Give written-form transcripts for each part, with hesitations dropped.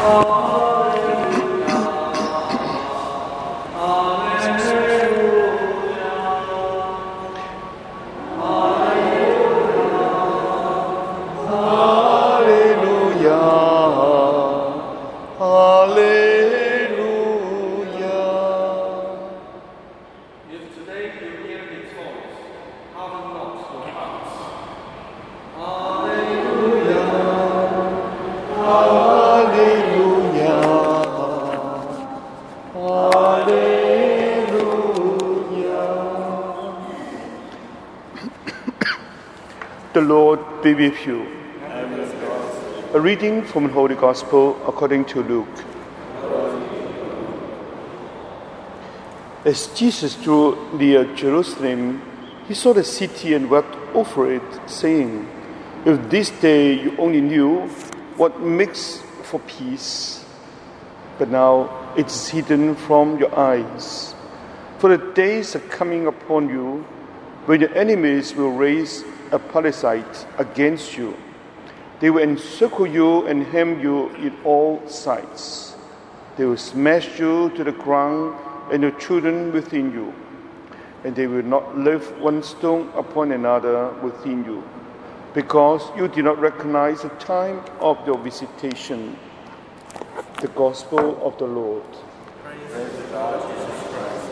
The Lord be with you. A reading from the Holy Gospel according to Luke. As Jesus drew near Jerusalem, he saw the city and wept over it, saying, "If this day you only knew what makes for peace, but now it is hidden from your eyes. For the days are coming upon you when your enemies will raise a palisade against you. They will encircle you and hem you in all sides. They will smash you to the ground and your children within you, and they will not lift one stone upon another within you, because you did not recognize the time of your visitation." The Gospel of the Lord. Praise to God, Jesus Christ.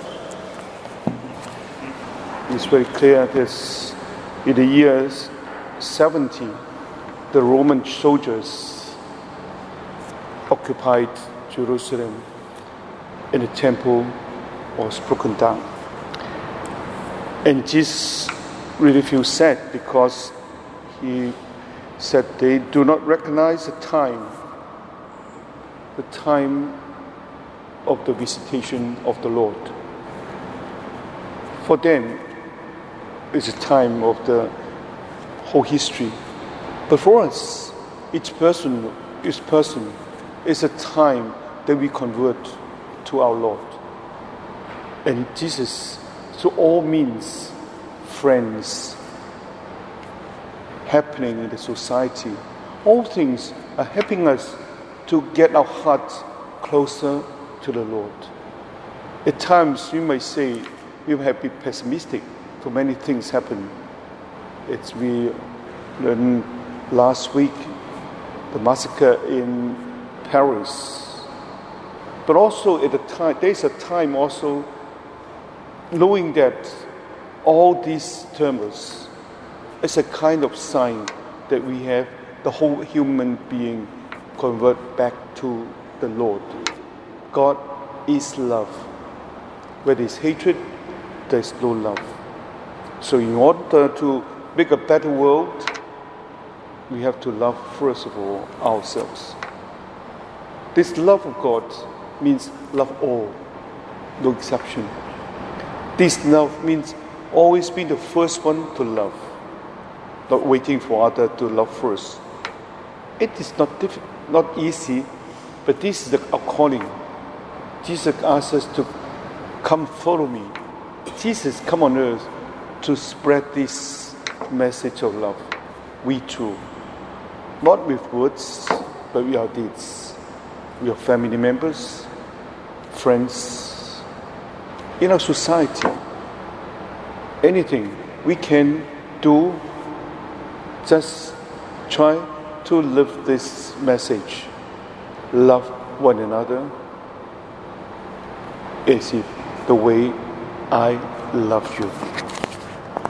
It's very clear that in the years 70, the Roman soldiers occupied Jerusalem and the temple was broken down. And Jesus really feels sad because he said they do not recognize the time of the visitation of the Lord. For them, it's a time of the whole history. But for us, each person is a time that we convert to our Lord. And Jesus, to all means, friends, happening in the society, all things are helping us to get our heart closer to the Lord. At times, you may say, we have been pessimistic, for many things happen. As we learned last week, the massacre in Paris. But also at the time, there's a time also knowing that all these turmoils is a kind of sign that we have the whole human being convert back to the Lord. God is love. Where there is hatred, there is no love. So in order to make a better world, we have to love, first of all, ourselves. This love of God means love all, no exception. This love means always being the first one to love, not waiting for others to love first. It is not easy, but this is our calling. Jesus asks us to come follow me. Jesus come on earth to spread this message of love. We too, not with words, but with our deeds. We are family members, friends, in our society. Anything we can do, just try to live this message. Love one another as if the way I love you.